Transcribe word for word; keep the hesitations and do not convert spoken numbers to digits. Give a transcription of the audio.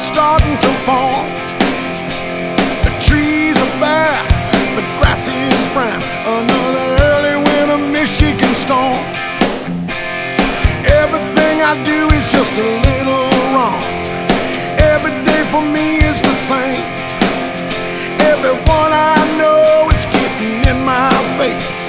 starting to fall. The trees are bare, the grass is brown. Another early winter Michigan storm. Everything I do is just a little wrong. Every day for me is the same. Everyone I know is getting in my face.